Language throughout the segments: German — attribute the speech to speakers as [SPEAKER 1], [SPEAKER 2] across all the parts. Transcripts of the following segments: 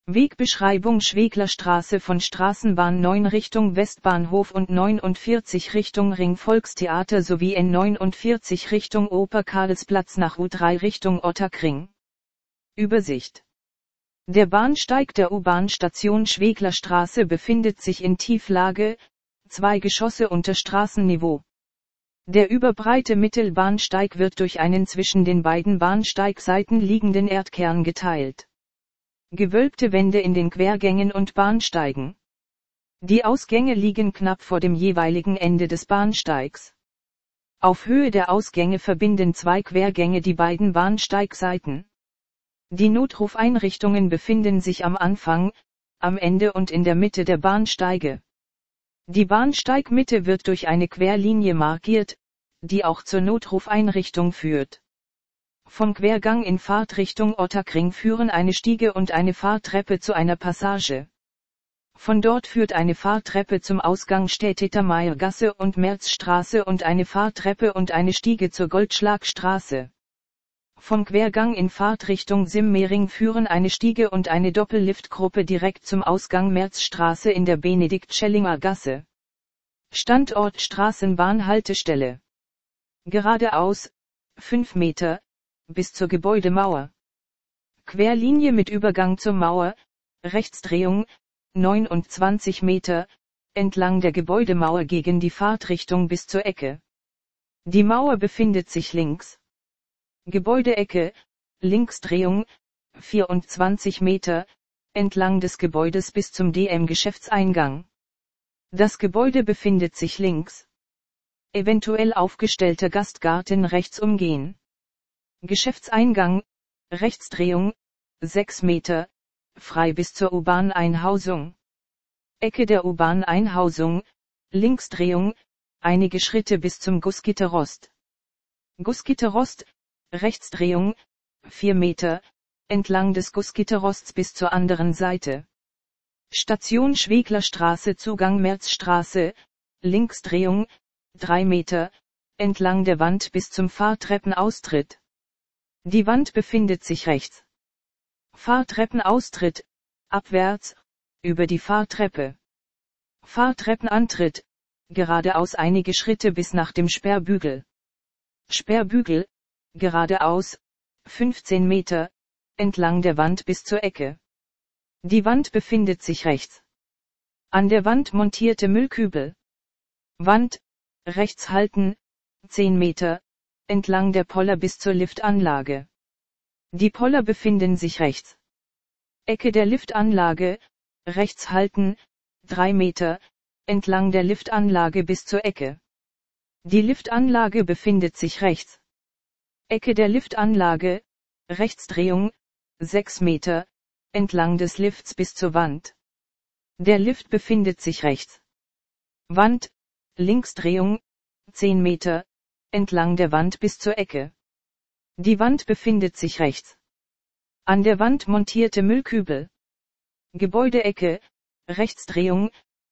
[SPEAKER 1] Wegbeschreibung: Schweglerstraße von Straßenbahn 9 Richtung Westbahnhof und 49 Richtung Ring Volkstheater sowie N49 Richtung Oper Karlsplatz nach U3 Richtung Ottakring. Übersicht: Der Bahnsteig der U-Bahn-Station Schweglerstraße befindet sich in Tieflage, 2 Geschosse unter Straßenniveau. Der überbreite Mittelbahnsteig wird durch einen zwischen den beiden Bahnsteigseiten liegenden Erdkern geteilt. Gewölbte Wände in den Quergängen und Bahnsteigen. Die Ausgänge liegen knapp vor dem jeweiligen Ende des Bahnsteigs. Auf Höhe der Ausgänge verbinden 2 Quergänge die beiden Bahnsteigseiten. Die Notrufeinrichtungen befinden sich am Anfang, am Ende und in der Mitte der Bahnsteige. Die Bahnsteigmitte wird durch eine Querlinie markiert, die auch zur Notrufeinrichtung führt. Vom Quergang in Fahrtrichtung Ottakring führen eine Stiege und eine Fahrtreppe zu einer Passage. Von dort führt eine Fahrtreppe zum Ausgang Städter Meiergasse und Märzstraße und eine Fahrtreppe und eine Stiege zur Goldschlagstraße. Vom Quergang in Fahrtrichtung Simmering führen eine Stiege und eine Doppelliftgruppe direkt zum Ausgang Märzstraße in der Benedikt-Schellinger Gasse. Standort Straßenbahnhaltestelle. Geradeaus, 5 Meter, bis zur Gebäudemauer. Querlinie mit Übergang zur Mauer, Rechtsdrehung, 29 Meter, entlang der Gebäudemauer gegen die Fahrtrichtung bis zur Ecke. Die Mauer befindet sich links. Gebäudeecke, Linksdrehung, 24 Meter, entlang des Gebäudes bis zum DM-Geschäftseingang. Das Gebäude befindet sich links. Eventuell aufgestellter Gastgarten rechts umgehen. Geschäftseingang, Rechtsdrehung, 6 Meter, frei bis zur U-Bahn-Einhausung. Ecke der U-Bahn-Einhausung, Linksdrehung, einige Schritte bis zum Gussgitterrost. Gussgitterrost, Rechtsdrehung, 4 Meter, entlang des Gussgitterrosts bis zur anderen Seite. Station Schweglerstraße Zugang Märzstraße, Linksdrehung, 3 Meter, entlang der Wand bis zum Fahrtreppenaustritt. Die Wand befindet sich rechts. Fahrtreppenaustritt, abwärts, über die Fahrtreppe. Fahrtreppenantritt, geradeaus einige Schritte bis nach dem Sperrbügel. Sperrbügel, geradeaus, 15 Meter, entlang der Wand bis zur Ecke. Die Wand befindet sich rechts. An der Wand montierte Müllkübel. Wand, rechts halten, 10 Meter, entlang der Poller bis zur Liftanlage. Die Poller befinden sich rechts. Ecke der Liftanlage, rechts halten, 3 Meter, entlang der Liftanlage bis zur Ecke. Die Liftanlage befindet sich rechts. Ecke der Liftanlage, Rechtsdrehung, 6 Meter, entlang des Lifts bis zur Wand. Der Lift befindet sich rechts. Wand, Linksdrehung, 10 Meter, entlang der Wand bis zur Ecke. Die Wand befindet sich rechts. An der Wand montierte Müllkübel. Gebäudeecke, Rechtsdrehung,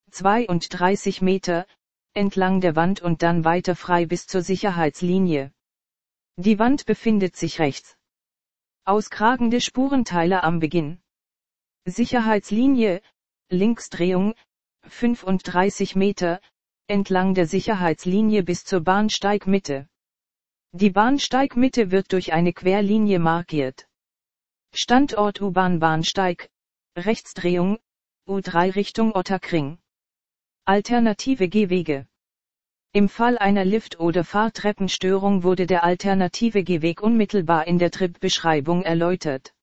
[SPEAKER 1] 32 Meter, entlang der Wand und dann weiter frei bis zur Sicherheitslinie. Die Wand befindet sich rechts. Auskragende Spurenteile am Beginn. Sicherheitslinie, Linksdrehung, 35 Meter, entlang der Sicherheitslinie bis zur Bahnsteigmitte. Die Bahnsteigmitte wird durch eine Querlinie markiert. Standort U-Bahn-Bahnsteig, Rechtsdrehung, U3 Richtung Ottakring. Alternative Gehwege. Im Fall einer Lift- oder Fahrtreppenstörung wurde der alternative Gehweg unmittelbar in der Tripbeschreibung erläutert.